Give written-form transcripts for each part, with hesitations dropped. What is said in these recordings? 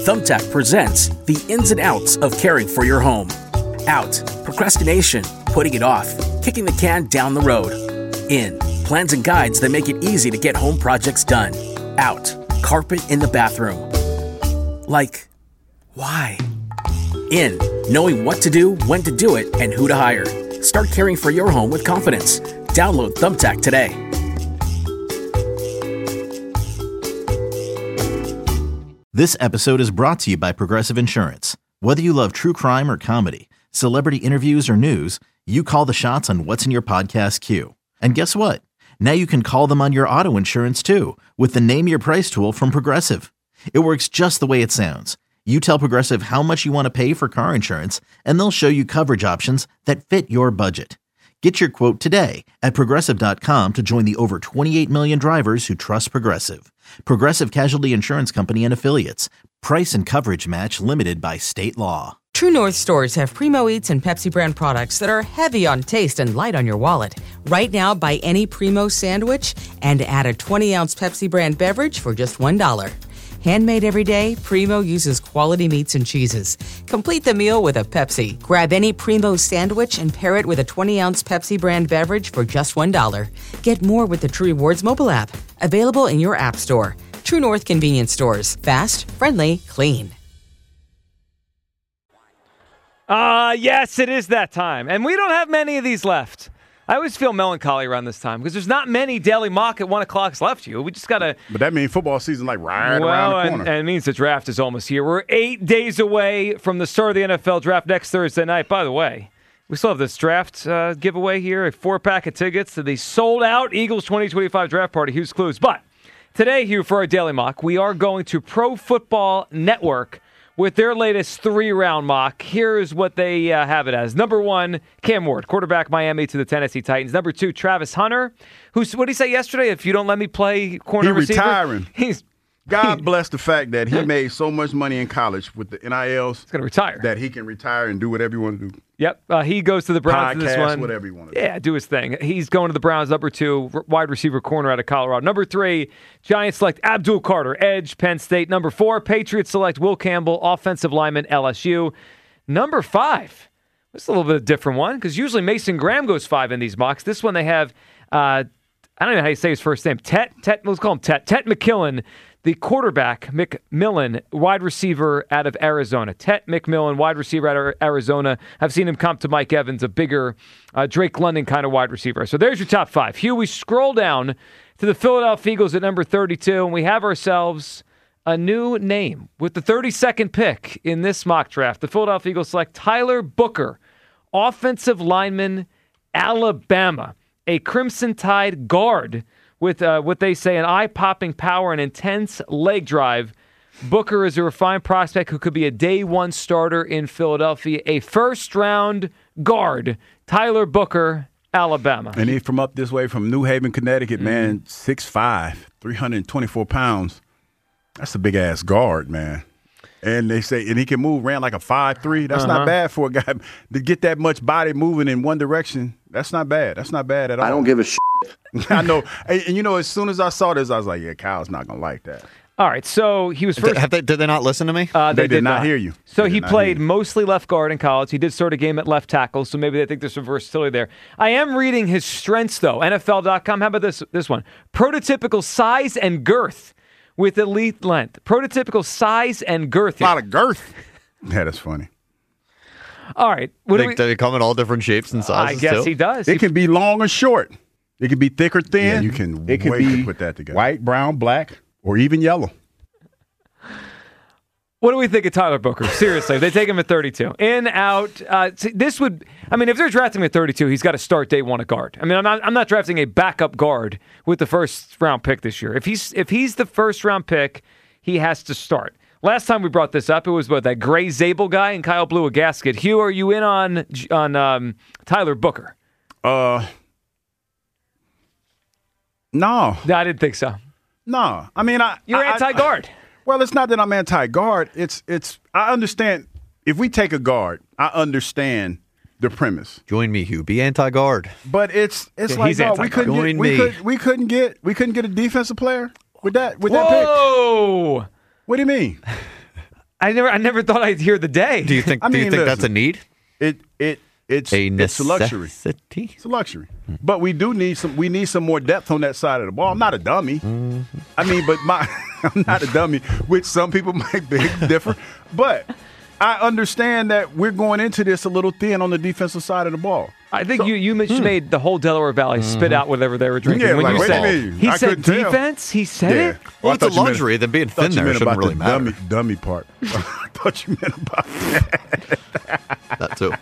Thumbtack presents the ins and outs of caring for your home. Out, procrastination, putting it off, kicking the can down the road. In, plans and guides that make it easy to get home projects done. Out, carpet in the bathroom. Like, why? In, knowing what to do, when to do it, and who to hire. Start caring for your home with confidence. Download Thumbtack today. This episode is brought to you by Progressive Insurance. Whether you love true crime or comedy, celebrity interviews or news, you call the shots on what's in your podcast queue. And guess what? Now you can call them on your auto insurance too with the Name Your Price tool from Progressive. It works just the way it sounds. You tell Progressive how much you want to pay for car insurance, and they'll show you coverage options that fit your budget. Get your quote today at Progressive.com to join the over 28 million drivers who trust Progressive. Progressive Casualty Insurance Company and Affiliates. Price and coverage match limited by state law. True North stores have Primo Eats and Pepsi brand products that are heavy on taste and light on your wallet. Right now, buy any Primo sandwich and add a 20-ounce Pepsi brand beverage for just $1. Handmade every day, Primo uses quality meats and cheeses. Complete the meal with a Pepsi. Grab any Primo sandwich and pair it with a 20-ounce Pepsi brand beverage for just $1. Get more with the True Rewards mobile app. Available in your app store. True North convenience stores. Fast, friendly, clean. Yes, it is that time. And we don't have many of these left. I always feel melancholy around this time because there's not many Daily Mock at 1 o'clock left, you. We just got to... But that means football season right around the corner. And it means the draft is almost here. We're 8 days away from the start of the NFL draft next Thursday night. By the way, we still have this draft giveaway here, a 4-pack of tickets to the sold-out Eagles 2025 draft party. Hugh's Clues. But today, Hugh, for our Daily Mock, we are going to Pro Football Network with their latest 3-round mock. Here's what they have it as. Number 1, Cam Ward, quarterback Miami to the Tennessee Titans. Number 2, Travis Hunter, who's, what did he say yesterday? If you don't let me play corner receiver? He's retiring. God bless the fact that he made so much money in college with the NILs. He's going to retire. That he can retire and do whatever you want to do. Yep. He goes to the Browns in this one. Whatever you want to do. Yeah, do his thing. He's going to the Browns. Number 2, wide receiver corner out of Colorado. Number 3, Giants select Abdul Carter, edge, Penn State. Number 4, Patriots select Will Campbell, offensive lineman, LSU. Number 5, this is a little bit of a different one because usually Mason Graham goes 5 in these mocks. This one they have, I don't know how you say his first name. Let's call him Tet McMillan. The quarterback, McMillan, wide receiver out of Arizona. Tet McMillan, wide receiver out of Arizona. I've seen him comp to Mike Evans, a bigger Drake London kind of wide receiver. So there's your top 5. Hugh, we scroll down to the Philadelphia Eagles at number 32, and we have ourselves a new name. With the 32nd pick in this mock draft, the Philadelphia Eagles select Tyler Booker, offensive lineman, Alabama, a Crimson Tide guard with what they say an eye-popping power and intense leg drive. Booker is a refined prospect who could be a day 1 starter in Philadelphia. A first-round guard, Tyler Booker, Alabama. And he's from up this way from New Haven, Connecticut, man, 6'5", 324 pounds. That's a big-ass guard, man. And they say, and he can move, ran like a 5'3". That's not bad for a guy to get that much body moving in one direction. That's not bad. That's not bad at all. I don't give a shit. I know. And you know, as soon as I saw this, I was like, yeah, Kyle's not going to like that. All right, so he was first. Did they not listen to me? They did not hear you. So he played mostly left guard in college. He did start a game at left tackle, so maybe they think there's some versatility there. I am reading his strengths, though. NFL.com. How about this one? Prototypical size and girth with elite length. Prototypical size and girth. A lot of girth. Yeah, that's funny. All right. Do they come in all different shapes and sizes? I guess he does. It can be long or short. It can be thick or thin. Yeah, you can to put that together. White, brown, black, or even yellow. What do we think of Tyler Booker? Seriously, they take him at 32. In, out. This would, I mean, if they're drafting him at 32, he's got to start day 1 at guard. I mean, I'm not drafting a backup guard with the first round pick this year. If he's the first round pick, he has to start. Last time we brought this up, it was that Gray Zabel guy, and Kyle blew a gasket. Hugh, are you in on Tyler Booker? No, I didn't think so. No, I mean, you're anti-guard. Well, it's not that I'm anti-guard. It's. I understand. If we take a guard, I understand the premise. Join me, Hugh. Be anti-guard. But it's like no, we couldn't get a defensive player with that pick. Whoa! What do you mean? I never thought I'd hear the day. Do you think? listen, That's a need? It's a luxury. It's a luxury. But we do need some. We need some more depth on that side of the ball. I'm not a dummy. I mean, but I'm not a dummy, which some people might be different. But I understand that we're going into this a little thin on the defensive side of the ball. I think you made the whole Delaware Valley spit out whatever they were drinking. Yeah, when like, you wait said a minute. he I said couldn't tell. defense, he said it. Well, it's a luxury. Then being thin there shouldn't really matter. Dummy part. I thought you meant about that. That too.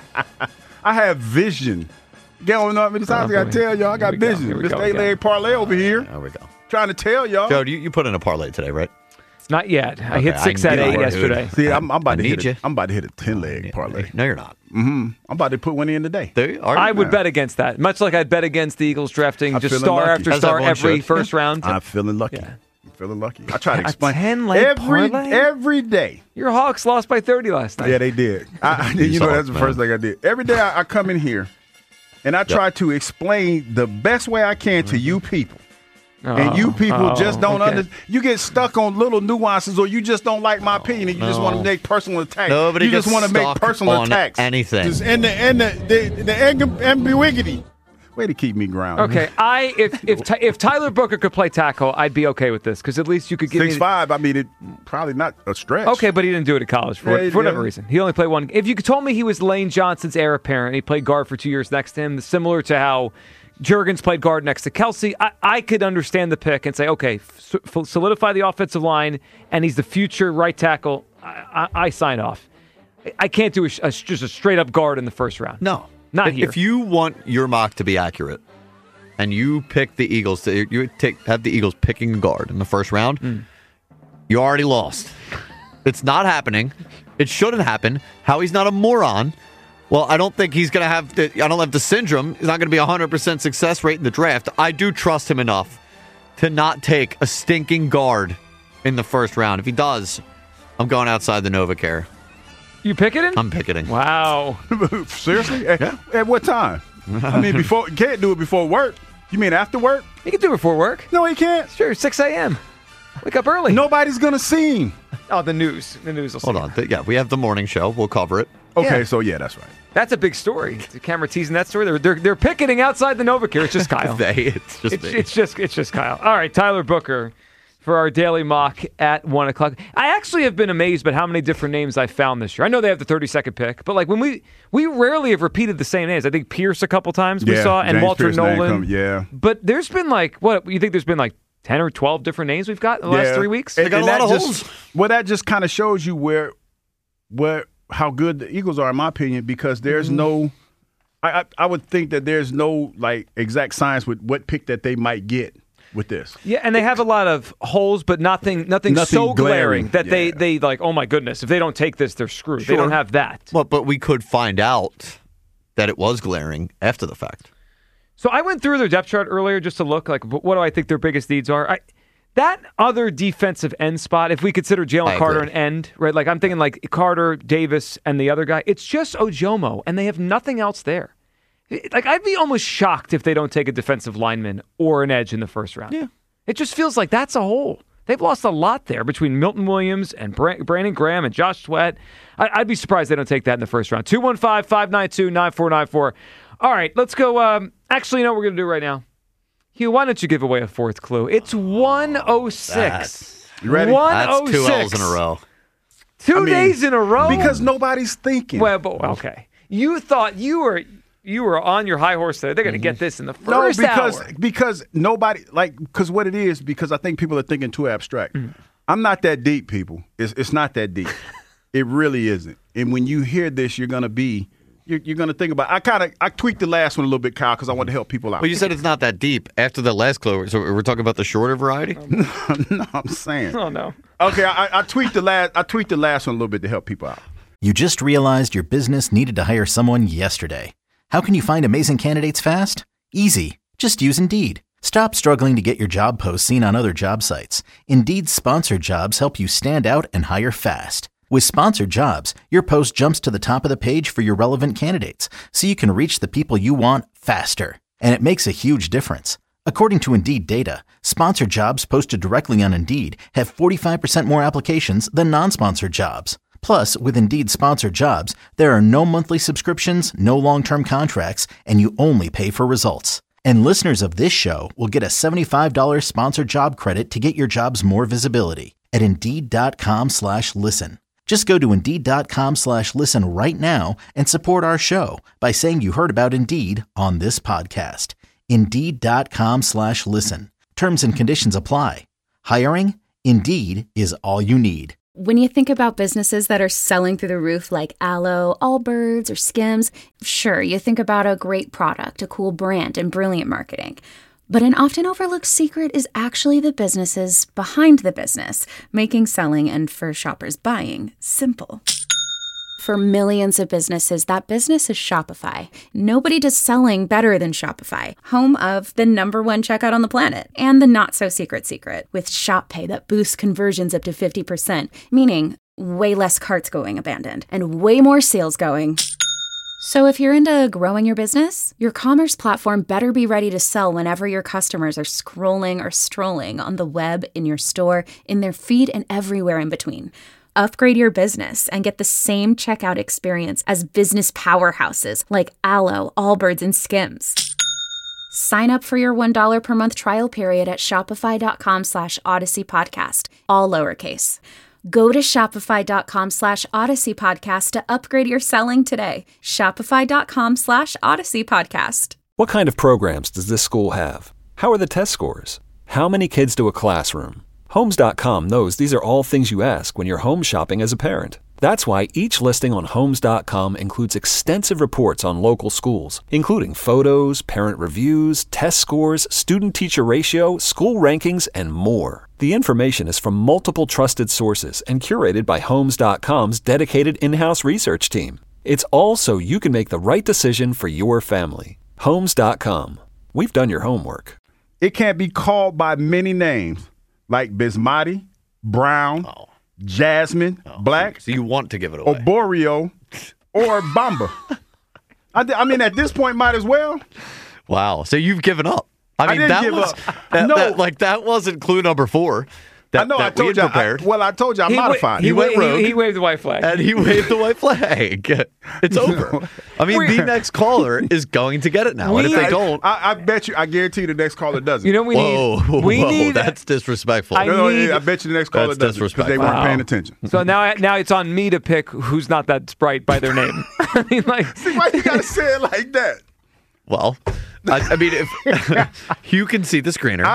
I have vision. You know how many times I got to tell y'all I got vision. Here we This go 8-leg parlay over here. There we go. Trying to tell y'all. Joe, you put in a parlay today, right? Not yet. I hit Okay, 6 I at knew 8 it, yesterday. See, I'm about to need hit you. it. I'm about to hit a 10-leg parlay. No, you're not. I'm about to put one in today. There you are. I would bet against that. Much like I'd bet against the Eagles drafting I'm just feeling star lucky. after As star everyone every should. first round. I'm feeling lucky. Yeah. I'm feeling lucky. I try to A explain 10-leg parlay? every day. Your Hawks lost by 30 last night. Yeah, they did. You know, that's the first thing I did. Every day I come in here and I try to explain the best way I can to you people. And you people just don't understand. You get stuck on little nuances, or you just don't like my opinion, and you just want to make personal attacks. Nobody you just gets want to make stuck personal on attacks. anything. And the ambiguity. Way to keep me grounded. Okay, if Tyler Booker could play tackle, I'd be okay with this because at least you could give me 6'5", I mean, it probably not a stretch. Okay, but he didn't do it at college for whatever reason. He only played one. If you told me he was Lane Johnson's heir apparent, he played guard for 2 years next to him, similar to how Juergens played guard next to Kelsey, I could understand the pick and say, okay, solidify the offensive line, and he's the future right tackle. I sign off. I can't do just a straight-up guard in the first round. No. Not here. If you want your mock to be accurate, and you pick the Eagles, have the Eagles picking a guard in the first round, you already lost. It's not happening. It shouldn't happen. Howie's not a moron. Well, I don't think he's going to have I don't have the syndrome. He's not going to be 100% success rate in the draft. I do trust him enough to not take a stinking guard in the first round. If he does, I'm going outside the NovaCare. You picketing? I'm picketing. Wow. Seriously? At what time? I mean, you can't do it before work. You mean after work? You can do it before work. No, he can't. Sure, 6 a.m. Wake up early. Nobody's going to see him. Oh, the news. The news will see. Hold on. Yeah, we have the morning show. We'll cover it. Okay, Yeah. so yeah, that's right. That's a big story. The camera teasing that story. They're picketing outside the NovaCare. It's just Kyle. It's just me. It's just Kyle. All right, Tyler Booker for our daily mock at 1 o'clock. I actually have been amazed by how many different names I found this year. I know they have the 32nd pick, but like when we rarely have repeated the same names. I think Pierce a couple times we saw, and James Walter Pierce name Nolan. yeah. But there's been like, what, you think there's been like 10 or 12 different names we've got in the last 3 weeks? They got a lot of holes. Well, that just kind of shows you how good the Eagles are, in my opinion, because there's no. I would think that there's no like exact science with what pick that they might get with this. Yeah, and they have a lot of holes, but nothing so glaring that they like, oh my goodness, if they don't take this, they're screwed. Sure. They don't have that. Well, but we could find out that it was glaring after the fact. So I went through their depth chart earlier just to look like what do I think their biggest needs are. That other defensive end spot, if we consider Jalen Carter an end, right? Like I'm thinking like Carter, Davis, and the other guy, it's just Ojomo, and they have nothing else there. Like I'd be almost shocked if they don't take a defensive lineman or an edge in the first round. Yeah. It just feels like that's a hole. They've lost a lot there between Milton Williams and Brandon Graham and Josh Sweat. I'd be surprised they don't take that in the first round. 215-592-9494. All right, let's go. Actually, you know what we're going to do right now? Hugh, why don't you give away a fourth clue? It's 106. You ready? 106. That's 2 L's in a row. 2 days in a row? Because nobody's thinking. Well, okay. You thought you were on your high horse there. They're going to get this in the first hour. Because nobody because what it is, because I think people are thinking too abstract. I'm not that deep, people. It's not that deep. It really isn't. And when you hear this, you're gonna think about. I tweaked the last one a little bit, Kyle, because I want to help people out. Well, you said it's not that deep after the last clue, so we're talking about the shorter variety. No, I'm saying. Oh no. Okay, I tweaked the last one a little bit to help people out. You just realized your business needed to hire someone yesterday. How can you find amazing candidates fast? Easy. Just use Indeed. Stop struggling to get your job posts seen on other job sites. Indeed's sponsored jobs help you stand out and hire fast. With sponsored jobs, your post jumps to the top of the page for your relevant candidates, so you can reach the people you want faster. And it makes a huge difference. According to Indeed data, sponsored jobs posted directly on Indeed have 45% more applications than non-sponsored jobs. Plus, with Indeed sponsored jobs, there are no monthly subscriptions, no long-term contracts, and you only pay for results. And listeners of this show will get a $75 sponsored job credit to get your jobs more visibility at Indeed.com/listen. Just go to Indeed.com/listen right now and support our show by saying you heard about Indeed on this podcast. Indeed.com/listen. Terms and conditions apply. Hiring? Indeed is all you need. When you think about businesses that are selling through the roof like Aloe, Allbirds, or Skims, sure, you think about a great product, a cool brand, and brilliant marketing. But an often overlooked secret is actually the businesses behind the business, making selling and, for shoppers, buying simple. For millions of businesses, that business is Shopify. Nobody does selling better than Shopify, home of the #1 checkout on the planet, and the not-so-secret secret, with Shop Pay that boosts conversions up to 50%, meaning way less carts going abandoned, and way more sales going. So if you're into growing your business, your commerce platform better be ready to sell whenever your customers are scrolling or strolling on the web, in your store, in their feed, and everywhere in between. Upgrade your business and get the same checkout experience as business powerhouses like Aloe, Allbirds, and Skims. Sign up for your $1 per month trial period at shopify.com/Odyssey Podcast, all lowercase. Go to shopify.com/Odyssey Podcast to upgrade your selling today. Shopify.com/Odyssey Podcast. What kind of programs does this school have? How are the test scores? How many kids to a classroom? Homes.com knows these are all things you ask when you're home shopping as a parent. That's why each listing on Homes.com includes extensive reports on local schools, including photos, parent reviews, test scores, student-teacher ratio, school rankings, and more. The information is from multiple trusted sources and curated by Homes.com's dedicated in-house research team. It's all so you can make the right decision for your family. Homes.com. We've done your homework. It can't be called by many names, like Bismati, Brown, Jasmine, Black. So you want to give it away. Or Boreal, or Bamba. I mean, at this point, might as well. Wow. So you've given up. I mean, didn't give up. That wasn't clue number 4. I know. I told you. I told you I modified. He waved the white flag. And he waved the white flag. It's over. I mean, the next caller is going to get it now. And if they don't, I bet you. I guarantee you the next caller doesn't. You know we need. That's disrespectful. I bet you the next caller doesn't because they weren't paying attention. So now it's on me to pick who's not that sprite by their name. I mean, see why you gotta say it like that? Well, I mean, if you can see the screener.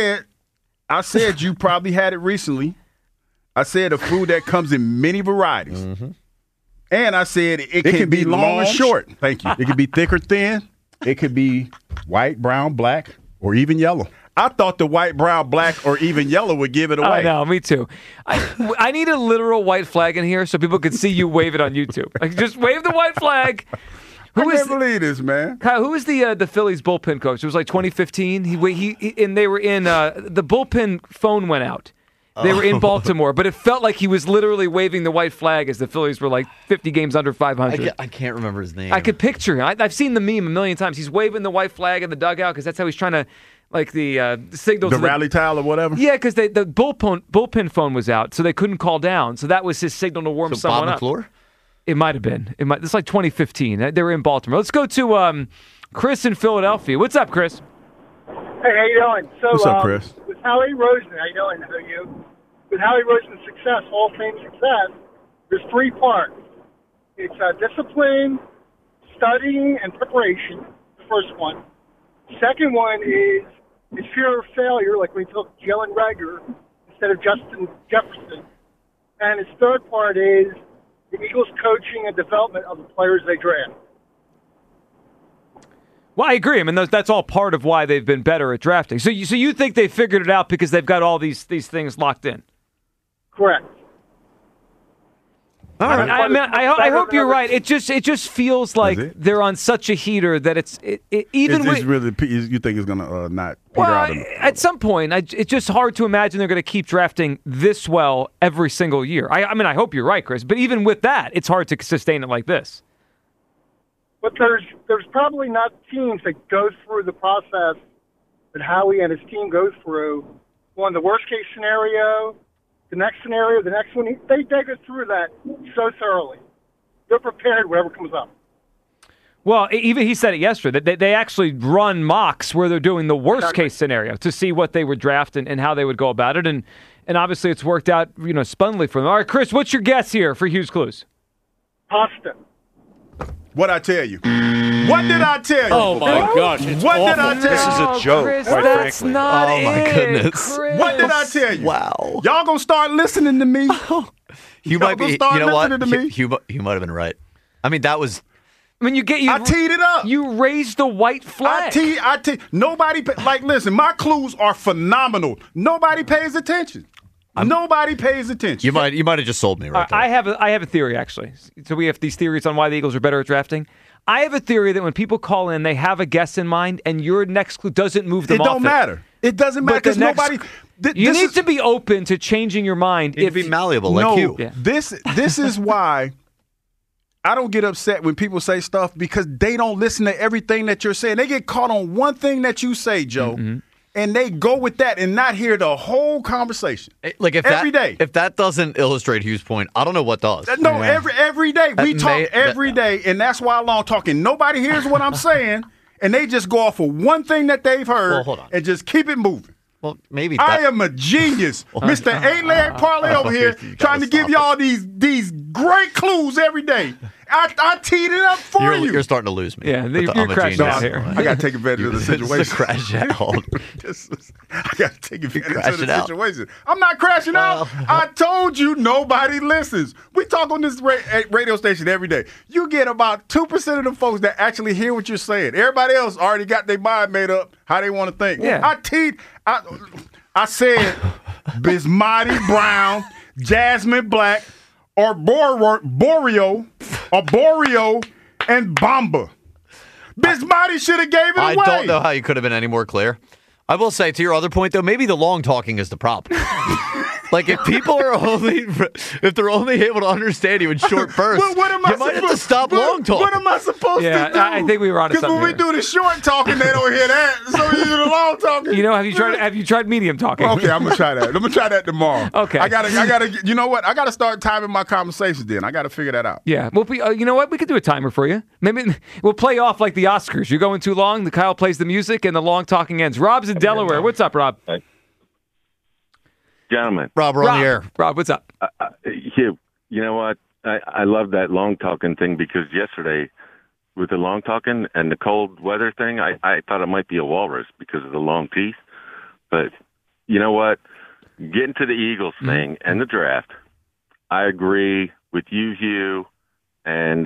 I said you probably had it recently. I said a food that comes in many varieties. Mm-hmm. And I said it can be long or short. Thank you. It can be thick or thin. It could be white, brown, black, or even yellow. I thought the white, brown, black, or even yellow would give it away. I know, me too. I need a literal white flag in here so people can see you wave it on YouTube. Like, just wave the white flag. I can't believe this, man. Kyle, who was the Phillies bullpen coach? It was like 2015. And they were in the bullpen phone went out. They were in Baltimore, but it felt like he was literally waving the white flag as the Phillies were like 50 games under 500. I can't remember his name. I could picture him. I've seen the meme a million times. He's waving the white flag in the dugout because that's how he's trying to, like, the signal. The rally towel or whatever? Yeah, because the bullpen phone was out, so they couldn't call down. So that was his signal to warm someone up. McClure? It might have been. It's like 2015. They were in Baltimore. Let's go to Chris in Philadelphia. What's up, Chris? Hey, how you doing? So, what's up, Chris? With Howie Roseman, how you doing? How are you? With Howie Roseman's success, Hall of Fame success, there's 3 parts. It's discipline, studying, and preparation, the first one. Second one is fear of failure, like when he took Jalen Reagor instead of Justin Jefferson. And his third part is the Eagles' coaching and development of the players they draft. Well, I agree. I mean, that's all part of why they've been better at drafting. So you think they figured it out because they've got all these things locked in? Correct. All right. I hope you're right. It just feels like they're on such a heater that even with really you think it's gonna not peter well, out. At some point, it's just hard to imagine they're going to keep drafting this well every single year. I mean, I hope you're right, Chris. But even with that, it's hard to sustain it like this. But there's probably not teams that go through the process that Howie and his team goes through. One, the worst case scenario, the next scenario, the next one. They take us through that so thoroughly. They're prepared whatever comes up. Well, even he said it yesterday, that they actually run mocks where they're doing the worst case scenario to see what they would draft and how they would go about it. And obviously it's worked out, splendidly for them. All right, Chris, what's your guess here for Hughes Clues? Pasta. What'd I tell you? What did I tell you? Oh, my gosh. It's what awful. did I tell This is you? a joke, Chris, quite that's frankly. not Oh, my it, goodness. Chris. What did I tell you? Wow. Y'all gonna start listening to me? You might be. start You know what? listening to me? You might have been right. I mean, that was. I mean, I teed it up. You raised the white flag. I tee. Nobody, listen, my clues are phenomenal. Nobody pays attention. Nobody pays attention. You might have just sold me right there. I have a theory, actually. So we have these theories on why the Eagles are better at drafting. I have a theory that when people call in, they have a guess in mind, and your next clue doesn't move them It off don't matter. It doesn't matter because nobody. You need to be open to changing your mind. You need to be malleable like you. Yeah. This is why I don't get upset when people say stuff because they don't listen to everything that you're saying. They get caught on one thing that you say, Joe, and they go with that and not hear the whole conversation. Like every day. If that doesn't illustrate Hughes' point, I don't know what does. No, every day. We talk every day, and that's why I'm long talking. Nobody hears what I'm saying, and they just go off of one thing that they've heard Well, hold on. and just keep it moving. Well, maybe I am a genius, Mr. 8-Leg Parlay over here, trying to give y'all these great clues every day. I teed it up for you. You're starting to lose me. Yeah, you're I'm a crashing genius. out here. I got to take advantage of the situation. This is a crash out. I got to take advantage of crashing the out. situation. I'm not crashing out. I told you nobody listens. We talk on this radio station every day. You get about 2% of the folks that actually hear what you're saying. Everybody else already got their mind made up how they want to think. Yeah. I said Bismarcky Brown, Jasmine Black, or Borio, and Bamba. Bismarcky should have gave it away. I don't know how you could have been any more clear. I will say, to your other point, though, maybe the long talking is the problem. Like, if people are if they're only able to understand you in short bursts, you might have to stop long talking. What am I supposed to do? I think we were on to Because something when we do the short talking, they don't hear that. So you do the long talking. Have you tried medium talking? Okay, I'm gonna try that. I'm gonna try that tomorrow. Okay. I gotta. You know what? I gotta start timing my conversations. Then I gotta figure that out. Yeah. Well, you know what? We could do a timer for you. Maybe we'll play off like the Oscars. You're going too long. The Kyle plays the music, and the long talking ends. Rob's in Delaware. What's up, Rob? Gentlemen. Rob, we're on the air. Rob, what's up? Hugh, you know what? I love that long talking thing because yesterday with the long talking and the cold weather thing, I thought it might be a walrus because of the long teeth. But you know what? Getting to the Eagles thing and the draft, I agree with you, Hugh, and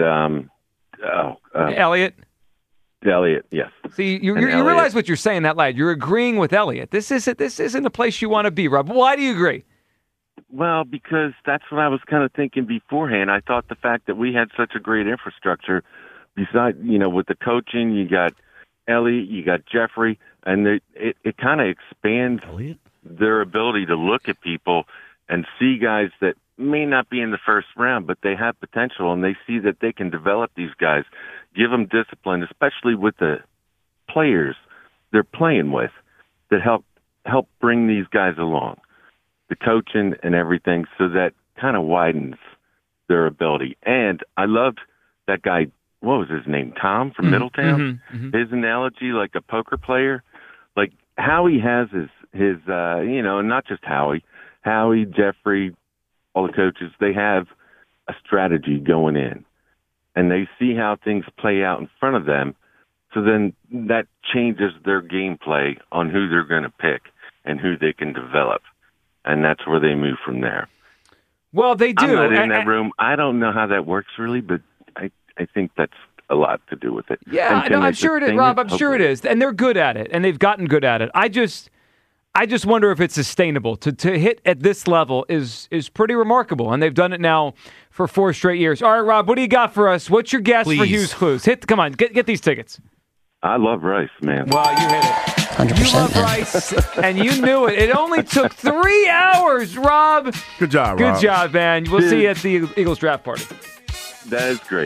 Elliot. Elliot, yes. See, you realize what you're saying that loud. You're agreeing with Elliot. This isn't a place you want to be, Rob. Why do you agree? Well, because that's what I was kind of thinking beforehand. I thought the fact that we had such a great infrastructure, besides, with the coaching, you got Elliot, you got Jeffrey, and it kind of expands their ability to look at people and see guys that may not be in the first round, but they have potential, and they see that they can develop these guys, give them discipline, especially with the players they're playing with, that help bring these guys along, the coaching and everything, so that kind of widens their ability. And I loved that guy, what was his name, Tom from Middletown? His analogy, like a poker player, like Howie has his not just Howie, Jeffrey, all the coaches, they have a strategy going in, and they see how things play out in front of them. So then that changes their gameplay on who they're going to pick and who they can develop. And that's where they move from there. Well, they do. I'm not in that room. I don't know how that works really, but I think that's a lot to do with it. Yeah, no, I'm sure it is, Rob. I'm sure it is. And they're good at it, and they've gotten good at it. I just wonder if it's sustainable. To hit at this level is pretty remarkable, and they've done it now for 4 straight years. All right, Rob, what do you got for us? What's your guess for Hughes Clues? Come on, get these tickets. I love Rice, man. Well, you hit it. 100%. You love Rice, and you knew it. It only took 3 hours, Rob. Good job, Good Rob. job, man. We'll see you at the Eagles draft party. That is great.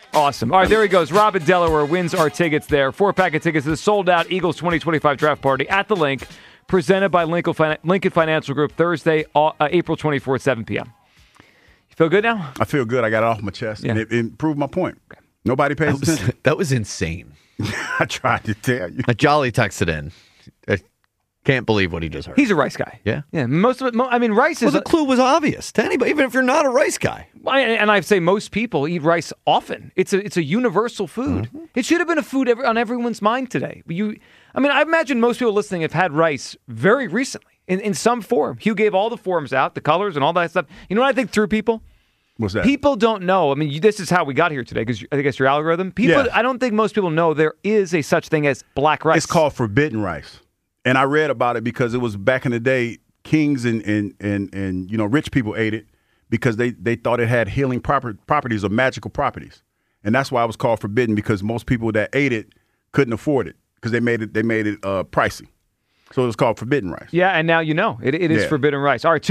Awesome. All right, there he goes. Rob in Delaware wins our tickets there. 4-pack of tickets to the sold-out Eagles 2025 draft party at the Link, presented by Lincoln Financial Group, Thursday, April 24th, 7 p.m. You feel good now? I feel good. I got it off my chest, and it proved my point. Okay. Nobody pays attention. That was insane. I tried to tell you. Jolly texted in. I can't believe what he just heard. He's a Rice guy. Yeah. Yeah. Most of it, Rice is... Well, the clue was obvious to anybody, even if you're not a Rice guy. And I say most people eat rice often. It's a universal food. Mm-hmm. It should have been a food on everyone's mind today. I imagine most people listening have had rice very recently in some form. Hugh gave all the forms out, the colors and all that stuff. You know what I think threw people? What's that? People don't know. This is how we got here today, because I guess your algorithm. I don't think most people know there is a such thing as black rice. It's called forbidden rice. And I read about it because it was back in the day, kings and rich people ate it because they thought it had healing properties or magical properties. And that's why it was called forbidden, because most people that ate it couldn't afford it because they made it pricey. So it was called forbidden rice. Yeah, and now you know. It is forbidden rice. All right,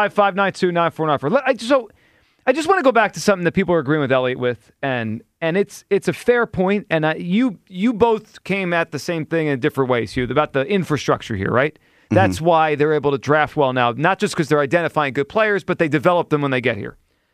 215-592-9494. I just want to go back to something that people are agreeing with Elliot with, and it's a fair point, and you both came at the same thing in different ways, Hugh, about the infrastructure here, right? Mm-hmm. That's why they're able to draft well now, not just because they're identifying good players, but they develop them when they get here.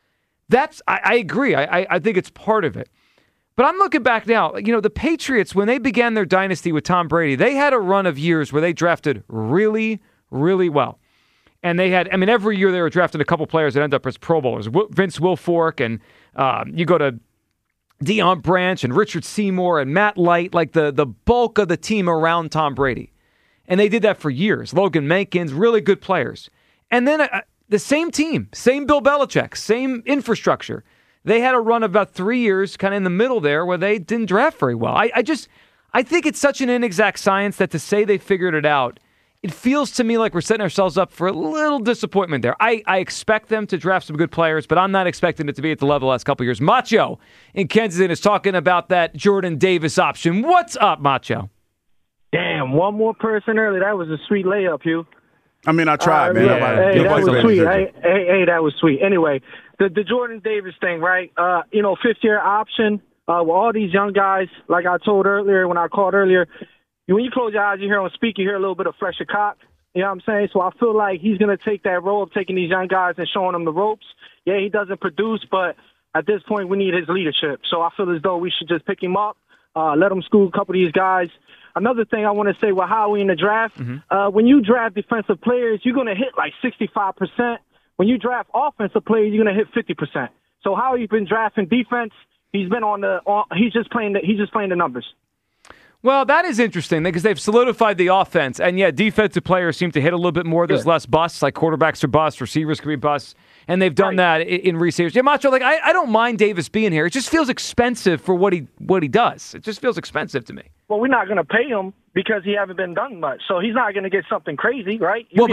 I agree. I think it's part of it. But I'm looking back now. The Patriots, when they began their dynasty with Tom Brady, they had a run of years where they drafted really, really well. And they had, every year they were drafting a couple players that end up as Pro Bowlers. Vince Wilfork, and you go to Deion Branch and Richard Seymour and Matt Light, like the bulk of the team around Tom Brady. And they did that for years. Logan Mankins, really good players. And then the same team, same Bill Belichick, same infrastructure. They had a run of about 3 years kind of in the middle there where they didn't draft very well. I think it's such an inexact science that to say they figured it out, it feels to me like we're setting ourselves up for a little disappointment there. I expect them to draft some good players, but I'm not expecting it to be at the level the last couple of years. Macho in Kensington is talking about that Jordan Davis option. What's up, Macho? Damn, one more person early. That was a sweet layup, Hugh. I tried, man. That was sweet. Hey, that was sweet. Anyway, the Jordan Davis thing, right? 5th-year option with all these young guys, like I told earlier when I called earlier, when you close your eyes, you hear him speak, you hear a little bit of Fletcher Cox. You know what I'm saying? So I feel like he's going to take that role of taking these young guys and showing them the ropes. Yeah, he doesn't produce, but at this point we need his leadership. So I feel as though we should just pick him up, let him school a couple of these guys. Another thing I want to say with Howie in the draft, when you draft defensive players, you're going to hit like 65%. When you draft offensive players, you're going to hit 50%. So Howie's been drafting defense. He's been he's just playing the numbers. Well, that is interesting because they've solidified the offense. And, defensive players seem to hit a little bit more. There's less busts, like quarterbacks are busts, receivers can be busts. And they've done that in recent years. Yeah, Macho, I don't mind Davis being here. It just feels expensive for what he does. It just feels expensive to me. Well, we're not going to pay him because he haven't been done much. So he's not going to get something crazy, right? But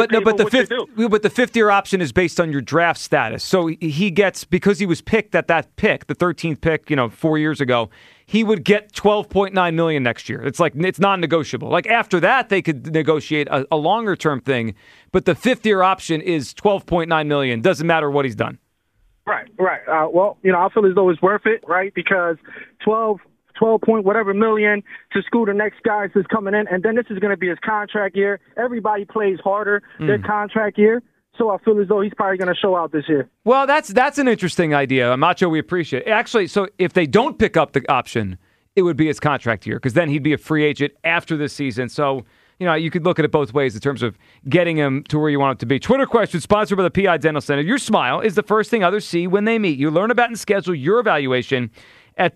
the 5th-year option is based on your draft status. So he gets, because he was picked at that pick, the 13th pick, 4 years ago, he would get $12.9 million next year. It's non-negotiable. Like after that, they could negotiate a longer-term thing. But the 5th-year option is $12.9 million. Doesn't matter what he's done. Right. I feel as though it's worth it, right? Because 12 point whatever million to school the next guys that's coming in, and then this is going to be his contract year. Everybody plays harder their contract year. So I feel as though he's probably going to show out this year. Well, that's an interesting idea. Macho, we appreciate it. Actually, so if they don't pick up the option, it would be his contract year because then he'd be a free agent after this season. So, you could look at it both ways in terms of getting him to where you want him to be. Twitter question sponsored by the PI Dental Center. Your smile is the first thing others see when they meet you. Learn about and schedule your evaluation at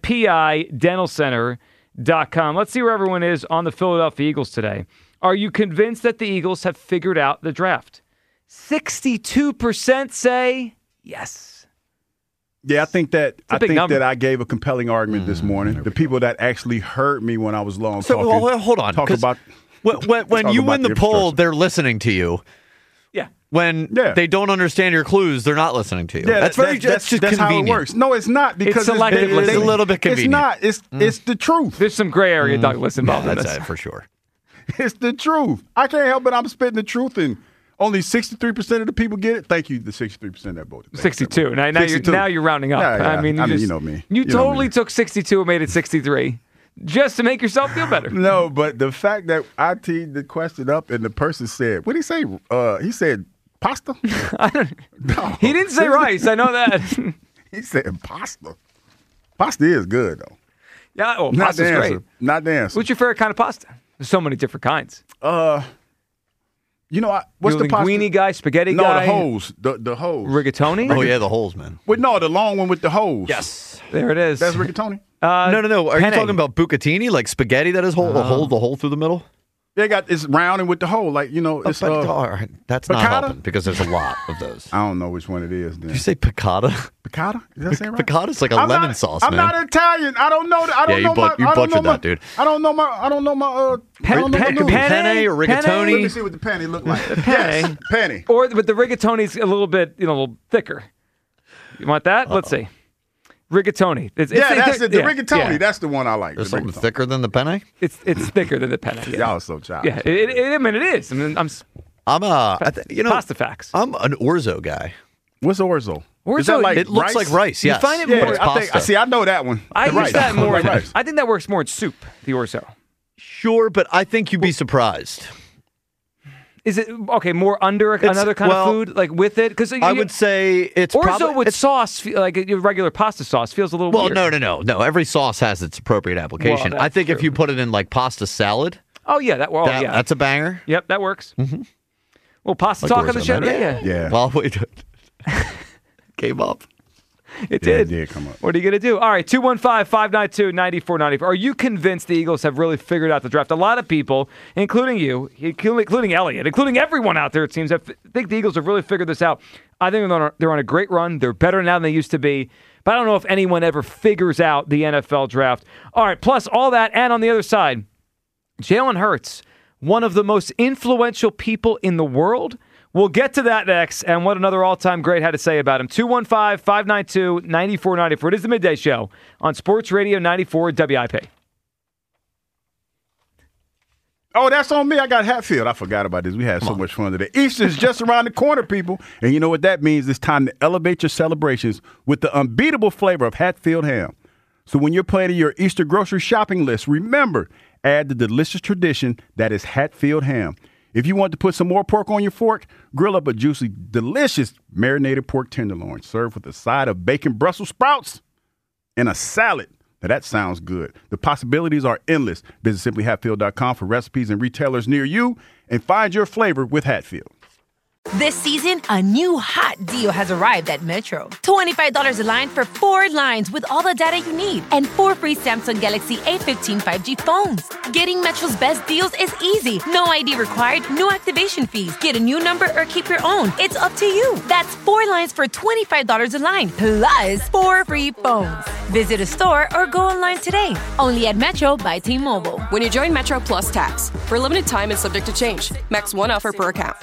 PIDentalCenter.com. Let's see where everyone is on the Philadelphia Eagles today. Are you convinced that the Eagles have figured out the draft? 62% say yes. Yeah, I think that I gave a compelling argument this morning. The people that actually heard me when I was long talking. Hold on. When you win the poll, they're listening to you. Yeah. When they don't understand your clues, they're not listening to you. Yeah, that's convenient. How it works. No, it's not because it's a little bit convenient. It's not. It's the truth. There's some gray area, Douglas, involved in that's this. it for sure. It's the truth. I can't help it. I'm spitting the truth and Only 63% of the people get it. Thank you, the 63% that voted. 62. Now you're rounding up. Yeah. I mean, you know me. You totally took 62 and made it 63 just to make yourself feel better. No, but the fact that I teed the question up and the person said, what did he say? He said pasta? No. He didn't say rice. I know that. He said pasta. Pasta is good, though. Yeah, well, pasta's great. Not the answer. What's your favorite kind of pasta? There's so many different kinds. What's the pasta? Linguine guy, spaghetti guy? No, the holes. The holes. Rigatoni? Oh, yeah, the holes, man. Wait, no, the long one with the holes. Yes. There it is. That's rigatoni? No. Are penne. you talking about bucatini, like spaghetti that has the hole through the middle? It's round and with the hole, like, it's all right. That's not helping because there's a lot of those. I don't know which one it is. Then. Did you say piccata? Piccata? Is that saying right? Piccata's like a lemon sauce, man. I'm not Italian. I don't know. You butchered that, dude. I don't know my. Penne or rigatoni? Let me see what the penny look like. Yes, penny. But the rigatoni's a little bit, a little thicker. You want that? Let's see. Rigatoni. That's it. The rigatoni. Yeah. That's the one I like. There's something thicker than the penne? It's thicker than the penne. Yeah. Y'all are so childish. Yeah, it is. I mean, pasta facts. I'm an orzo guy. What's orzo? Is that like it looks like rice. Yes. You find it more. I know that one. I use that more. Rice. I think that works more in soup. The orzo. Sure, but I think you'd be surprised. Is it more under another kind of food, like with it? Because I would say it's orzo with sauce, like a regular pasta sauce, feels a little weird. No. Every sauce has its appropriate application. I think if you put it in like pasta salad, that's a banger. Yep, that works. Mm-hmm. Well, pasta talk on the show. Yeah. Well, wait, came up. It did. It did come up. What are you going to do? All right, 215-592-9494. Are you convinced the Eagles have really figured out the draft? A lot of people, including you, including Elliot, including everyone out there, it seems, think the Eagles have really figured this out. I think they're on a great run. They're better now than they used to be. But I don't know if anyone ever figures out the NFL draft. All right, plus all that, and on the other side, Jalen Hurts, one of the most influential people in the world. We'll get to that next, and what another all-time great had to say about him. 215-592-9494. It is the Midday Show on Sports Radio 94 WIP. Oh, that's on me. I got Hatfield. I forgot about this. We had so much fun today. Easter's just around the corner, people. And you know what that means? It's time to elevate your celebrations with the unbeatable flavor of Hatfield ham. So when you're planning your Easter grocery shopping list, remember, add the delicious tradition that is Hatfield ham. If you want to put some more pork on your fork, grill up a juicy, delicious marinated pork tenderloin served with a side of bacon Brussels sprouts and a salad. Now, that sounds good. The possibilities are endless. Visit simplyhatfield.com for recipes and retailers near you and find your flavor with Hatfield. This season, a new hot deal has arrived at Metro. $25 a line for 4 lines with all the data you need and 4 free Samsung Galaxy A15 5G phones. Getting Metro's best deals is easy. No ID required, no activation fees. Get a new number or keep your own. It's up to you. That's 4 lines for $25 a line, plus 4 free phones. Visit a store or go online today. Only at Metro by T-Mobile. When you join Metro Plus Tax. For a limited time and subject to change. Max 1 offer per account.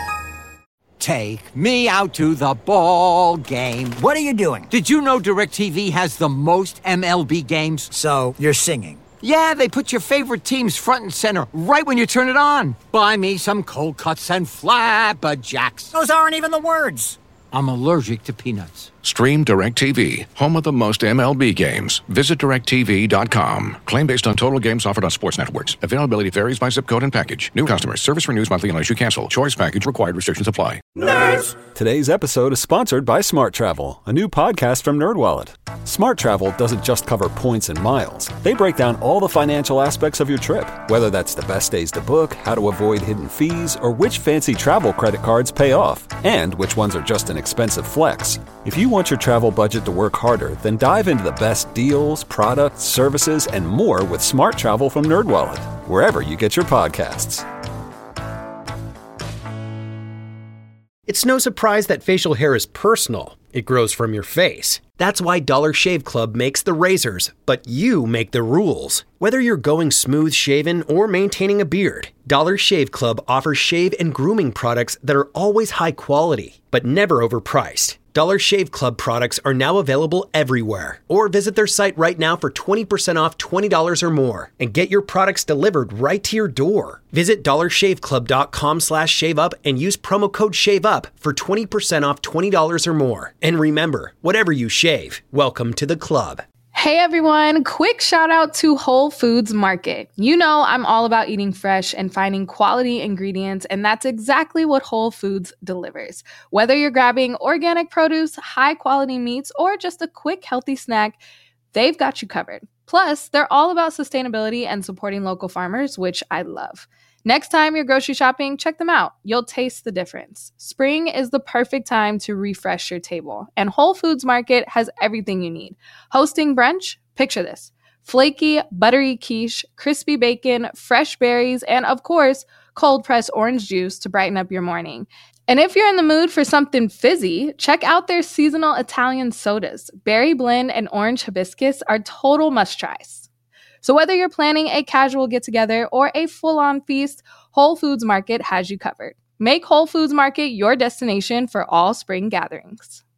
Take me out to the ball game. What are you doing? Did you know DirecTV has the most MLB games? So, you're singing. Yeah, they put your favorite teams front and center right when you turn it on. Buy me some cold cuts and flapjacks. Those aren't even the words. I'm allergic to peanuts. Stream DirecTV, home of the most MLB games. Visit DirecTV.com. Claim based on total games offered on sports networks. Availability varies by zip code and package. New customers. Service renews monthly unless you cancel. Choice package required. Restrictions apply. Nerds! Today's episode is sponsored by Smart Travel, a new podcast from NerdWallet. Smart Travel doesn't just cover points and miles. They break down all the financial aspects of your trip, whether that's the best days to book, how to avoid hidden fees, or which fancy travel credit cards pay off, and which ones are just an expensive flex. If you want your travel budget to work harder, then dive into the best deals, products, services, and more with Smart Travel from NerdWallet, wherever you get your podcasts. It's no surprise that facial hair is personal. It grows from your face. That's why Dollar Shave Club makes the razors, but you make the rules. Whether you're going smooth shaven or maintaining a beard, Dollar Shave Club offers shave and grooming products that are always high quality, but never overpriced. Dollar Shave Club products are now available everywhere. Or visit their site right now for 20% off $20 or more and get your products delivered right to your door. Visit dollarshaveclub.com/shaveup and use promo code SHAVEUP for 20% off $20 or more. And remember, whatever you shave, welcome to the club. Hey everyone, quick shout out to Whole Foods Market. You know I'm all about eating fresh and finding quality ingredients, and that's exactly what Whole Foods delivers. Whether you're grabbing organic produce, high quality meats, or just a quick healthy snack, they've got you covered. Plus, they're all about sustainability and supporting local farmers, which I love. Next time you're grocery shopping, check them out. You'll taste the difference. Spring is the perfect time to refresh your table, and Whole Foods Market has everything you need. Hosting brunch? Picture this. Flaky, buttery quiche, crispy bacon, fresh berries, and of course, cold-pressed orange juice to brighten up your morning. And if you're in the mood for something fizzy, check out their seasonal Italian sodas. Berry blend and orange hibiscus are total must-tries. So whether you're planning a casual get-together or a full-on feast, Whole Foods Market has you covered. Make Whole Foods Market your destination for all spring gatherings.